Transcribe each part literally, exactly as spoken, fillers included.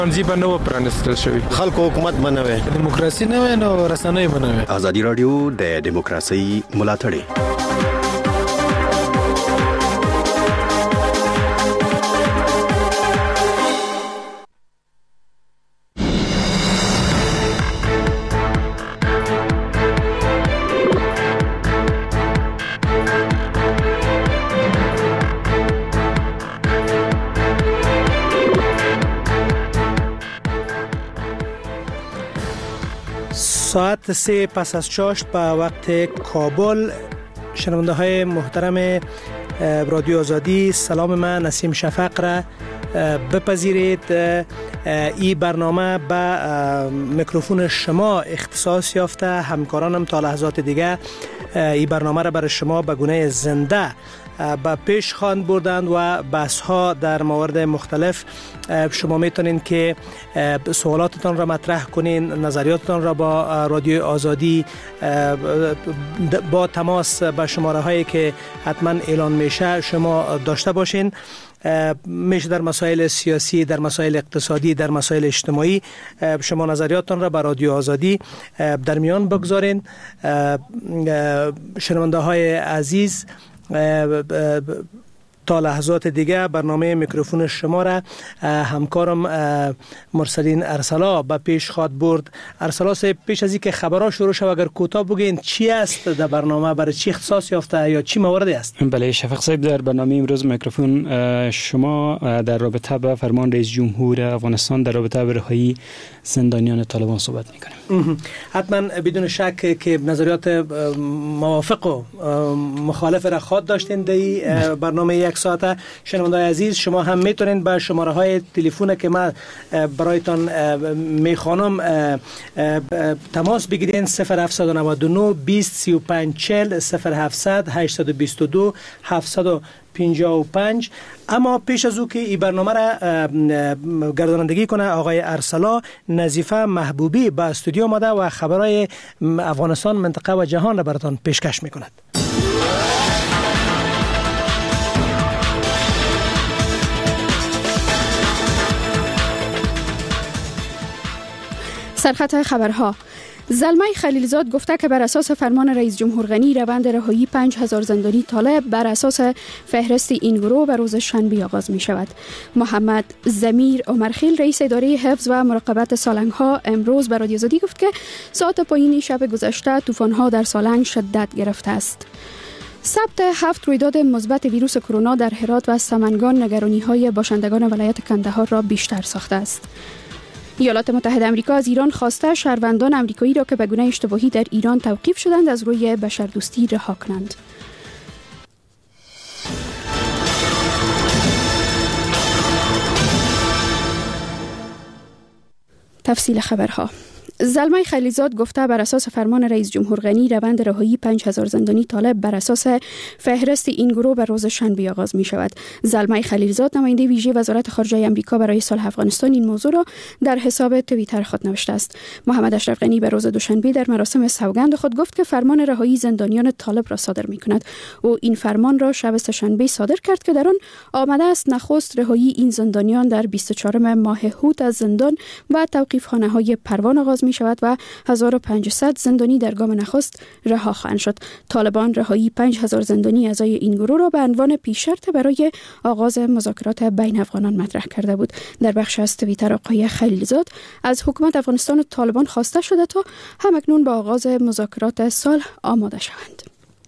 انزی به نو پرانستل شوی خلق حکومت بنوي دیموکراسي نه وي نو رسنۍ بنوي. ازادي رادیو د دیموکراسي ملاتړ ساعت سه پس از چاشت به وقت کابل. شنونده های محترم رادیو آزادی، سلام من نسیم شفق را بپذیرید. این برنامه به میکروفون شما اختصاص یافته. همکارانم تا لحظات دیگه این برنامه را برای شما به گونه زنده به پیش خواند بردند و بحث ها در موارد مختلف. شما میتونین که سوالاتتان را مطرح کنین، نظریاتتان را با رادیو آزادی با تماس به شماره هایی که حتما اعلان میشه شما داشته باشین. میشه در مسائل سیاسی، در مسائل اقتصادی، در مسائل اجتماعی شما نظریاتتان را به رادیو آزادی در میان بگذارین. شنونده های عزیز، تا لحظات دیگه برنامه میکروفون شما را همکارم مرسلین ارسلا به پیش خواد برد. ارسلا صاحب، پیش از اینکه خبرها شروع شود اگر کوتاه بگین چی است در برنامه، برای چی اختصاص یافته یا چی موردی است؟ بله شفق صاحب، در برنامه امروز میکروفون شما در رابطه با فرمان رئیس جمهور افغانستان در رابطه با رهایی زندانیان طالبان صحبت میکنیم. حتما بدون شک که نظریات موافق و مخالف را خواهد داشتین در برنامه یک ساعته. شنونده‌های عزیز، شما هم میتونین با شماره های تلفن که من برایتان میخوانم تماس بگیرین. صفر هفت نه نه بیست سی و پنج چهل، صفر هفتصد هشتصد و بیست و دو هفتصد و پنجاه و پنج. اما پیش از او که این برنامه را گردانندگی کنه آقای ارسلا، نظیفه محبوبی به استودیو آمده و خبرهای افغانستان، منطقه و جهان را براتان پیشکش میکند. سرخط خبرها. زلمه خلیلزاد گفته که بر اساس فرمان رئیس جمهور غنی روند رهایی پنج هزار زندانی طالب بر اساس فهرست این گروه به روز شنبه آغاز می شود. محمد ضمیر عمرخیل رئیس اداره حفظ و مراقبت سالنگ ها امروز به رادیو آزادی گفت که ساعت پایین شب گذشته طوفان ها در سالنگ شدت گرفته است. ثبت هفت رویداد مثبت ویروس کرونا در هرات و سمنگان نگرانی های باشندگان ولایت کندهار را بیشتر ساخته است. ایالات متحده آمریکا از ایران خواسته شهروندان آمریکایی را که به گونه اشتباهی در ایران توقیف شدند از روی بشردوستی رها کنند. تفصیل خبرها. زلمه خلیلزاد گفته بر اساس فرمان رئیس جمهور غنی روند رهایی پنج هزار زندانی طالب بر اساس فهرست این گروه بر روز شنبه آغاز می شود. زلمه خلیلزاد نماینده ویژه وزارت خارجه آمریکا برای صلح افغانستان این موضوع را در حساب توییتر خود نوشته است. محمد اشرف غنی بر روز دوشنبه در مراسم سوگند خود گفت که فرمان رهایی زندانیان طالب را صادر می کند. او این فرمان را شب سه‌شنبه صادر کرد که در آن آمده است نخست رهایی این زندانیان در بیست و چهارم ماه هوت از زندان و توقیف‌خانه‌های پروان آغاز می شود و هزار و پانصد زندانی در گام نخست رها خواهند شد. طالبان رهایی پنج هزار زندانی اعضای این گروه را به عنوان پیش شرط برای آغاز مذاکرات بین افغانان مطرح کرده بود. در بخش از توییتر آقای خلیلزاد از حکومت افغانستان و طالبان خواسته شده تا همکنون با آغاز مذاکرات صلح آماده شوند.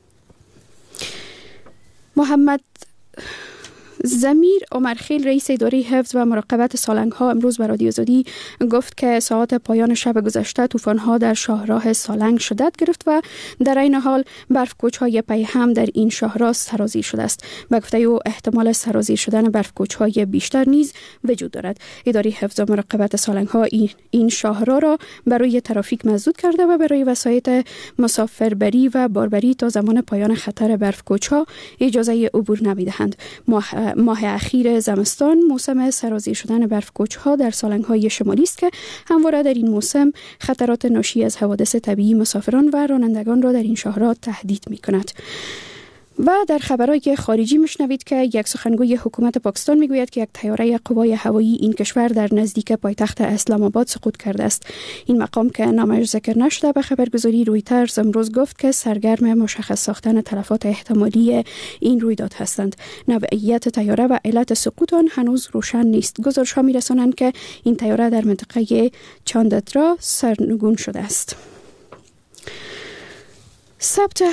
محمد ضمیر عمرخیل رئیس اداره حفظ و مراقبت سالنگ ها امروز به رادیو آزادی گفت که ساعت پایان شب گذشته طوفان ها در شاهراه سالنگ شدت گرفت و در این حال برف کوچ های پی هم در این شاهراه سرازیر شده است. به گفته او احتمال سرازیر شدن برف کوچ های بیشتر نیز وجود دارد. اداره حفظ و مراقبت سالنگ ها این شاهراه را برای ترافیک مسدود کرده و برای وسایط مسافربری و باربری تا زمان پایان خطر برف کوچ ها اجازه عبور نمیدهند. ماه اخیر زمستان موسم سرازیر شدن برف کوچ ها در سالنگ های شمالی است که همواره در این موسم خطرات ناشی از حوادث طبیعی مسافران و رانندگان را در این شهرها تهدید می کند. و در خبرهای خارجی میشنوید که یک سخنگوی حکومت پاکستان میگوید که یک طیاره قوای هوایی این کشور در نزدیک پایتخت اسلام آباد سقوط کرده است. این مقام که نامش ذکر نشده به خبرگزاری رویترز امروز گفت که سرگرم مشخص ساختن تلفات احتمالی این رویداد هستند. نوعیت طیاره و علت سقوط آن هنوز روشن نیست. گزارش‌ها میرسانند که این طیاره در منطقه چاندترا سرنگون شده است. ثبت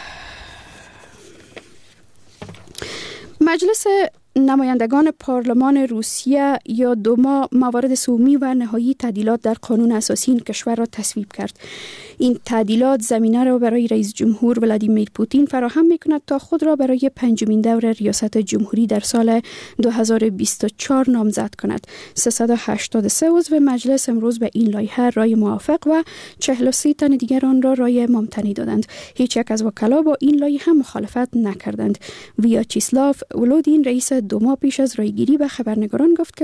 مجلس نمایندگان پارلمان روسیه یا دوما موارد سومی و نهایی تعدیلات در قانون اساسی این کشور را تصویب کرد. این تعدیلات زمینه را برای رئیس جمهور ولادیمیر پوتین فراهم می‌کند تا خود را برای پنجمین دور ریاست جمهوری در سال دو هزار و بیست و چهار نامزد کند. سیصد و هشتاد و سه عضو مجلس امروز به این لایحه رای موافق و چهل و سه تن دیگر آن را رای ممتنع دادند. هیچ یک از وکلا با این لایحه مخالفت نکردند. ویاچیسلاو ولودین رئیس دوما پیش از رایگیری به خبرنگاران گفت که